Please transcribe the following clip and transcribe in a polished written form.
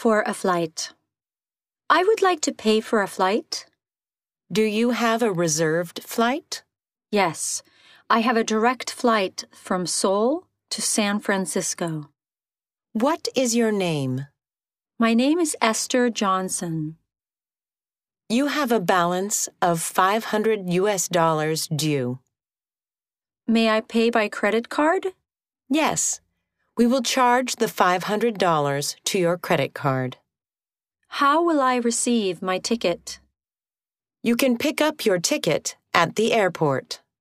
For a flight. I would like to pay for a flight. Do you have a reserved flight? Yes, I have a direct flight from Seoul to San Francisco. What is your name? My name is Esther Johnson. You have a balance of $500 due. May I pay by credit card? Yes, we will charge the $500 to your credit card. How will I receive my ticket? You can pick up your ticket at the airport.